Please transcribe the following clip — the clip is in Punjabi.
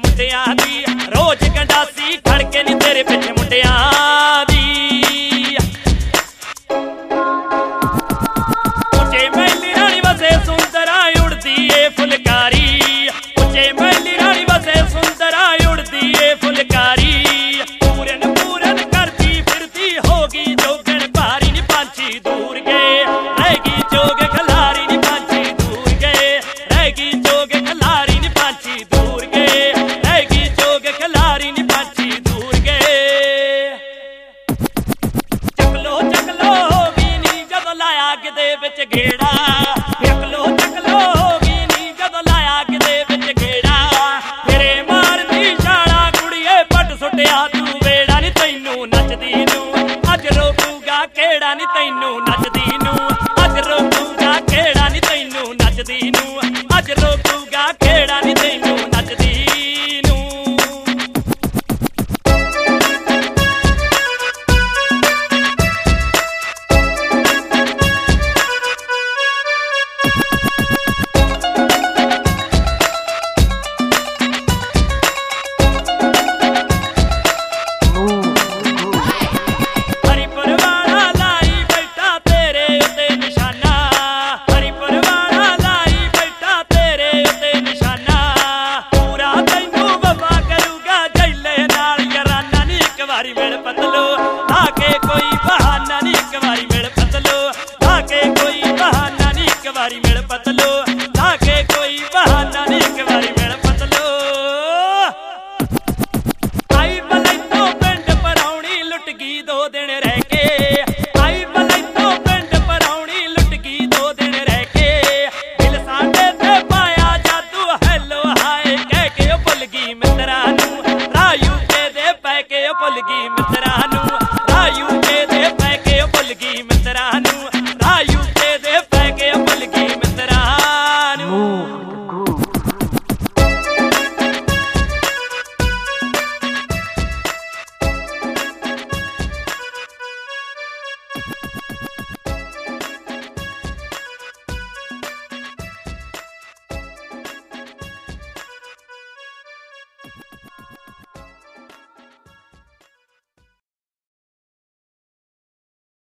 ਬੁੱਢਿਆਂ ਦੀ ਰੋਜ਼ ਗੰਡਾਸੀ ਖੜਕੇ ਨੀ ਤੇਰੇ ਪਿੱਛੇ ਮੁੰਡਿਆਂ ਦੀ ਉੱਚੇ ਮਹਿਲੀ ਰਾਣੀ ਵਸੇ ਸੁੰਦਰਾ ਉੜਦੀ ਏ ਫੁਲਕਾਰੀ ਉੱਚੇ ਮਹਿਲੀ ਰਾਣੀ ਵਸੇ ਸੁੰਦਰਾ ਉੜਦੀ ਏ ਫੁਲਕਾਰੀ ਪੂਰਨ ਪੂਰਨ ਕਰਦੀ ਫਿਰਦੀ ਹੋ ਗਈ ਜੋਗਣ ਭਾਰੀ ਨੀ ਪੰਛੀ ਦੂਰ ਗਏ ਰਹਿ ਗਈ ਜੋਗ ਖਲਾਰੀ ਨੀ ਪੰਛੀ ਦੂਰ ਗਏ ਰਹਿ ਗਈ ਜੋਗ ਖਲਾਰੀ ਨੀ ਪੰਛੀ ਦੂਰ ਗਏ ਰਹਿ ਗਈ ਜੋਗ ਖਲਾਰੀ ਨੀ ਪੰਛੀ ਦੂਰ ਗਏ ਚੱਕਲੋ ਹੋ ਗਈ ਨੀ ਜਦੋਂ ਲਾਇਆ ਕਿਤੇ ਵਿੱਚ ਗੇੜਾ ਚੱਕਲੋ ਹੋ ਗਈ ਨੀ ਜਦੋਂ ਲਾਇਆ ਕਿਤੇ ਵਿੱਚ ਗੇੜਾ ਤੇਰੇ ਮਾਰਦੀ ਛਾਲਾ ਕੁੜੀਏ ਪੱਟ ਸੁੱਟਿਆ ਤੂੰ ਵੇੜਾ ਨੀ ਤੈਨੂੰ ਨੱਚਦੀ ਨੂੰ ਅੱਜ ਰੋਕੂਗਾ ਕਿਹੜਾ ਨੀ ਤੈਨੂੰ ਨੱਚਦੀ ਨੂੰ ਅੱਜ ਰੋਕੂਗਾ ਕਿਹੜਾ ਨੀ ਤੈਨੂੰ ਨੱਚਦੀ ਨੂੰ ਅੱਜ ਰੋਕੂਗਾ ਕਿਹੜਾ ਨੀ ਤੈਨੂੰ ਨੱਚਦੀ ਨੂੰ ਕੋਈ ਬਹਾਨਾ ਨੀ ਇੱਕ ਵਾਰੀ ਮਿਲ ਪਤਲੋ ਲਾ ਕੇ ਕੋਈ ਬਹਾਨਾ ਨੀ ਇੱਕ ਵਾਰੀ ਮਿਲ ਪਤਲੋ ਲਾ ਕੇ ਕੋਈ ਬਹਾਨਾ ਨੀ ਇੱਕ ਵਾਰੀ ਮਿਲ ਪਤਲੋ ਆਈ ਬਲੈਤੋਂ ਪਿੰਡ ਪਰਾਉਣੀ ਲੁੱਟ ਗਈ 2 ਦਿਨ ਰਹਿ ਕੇ ਆਈ ਬਲੈਤੋਂ ਪਿੰਡ ਪਰਾਉਣੀ ਲੁੱਟ ਗਈ 2 ਦਿਨ ਰਹਿ ਕੇ ਦਿਲ ਸਾਡੇ ਤੇ ਪਾਇਆ ਜਾਦੂ ਹੈਲੋ ਹਾਏ ਕਹਿ ਕੇ ਉਹ ਭੁੱਲ ਗਈ ਮਿੱਤਰਾਂ ਨੂੰ ਰਾਹ ਯੂਕੇ ਦੇ ਪੈ ਕੇ ਉਹ ਭੁੱਲ ਗਈ ਮਿੱਤਰਾਂ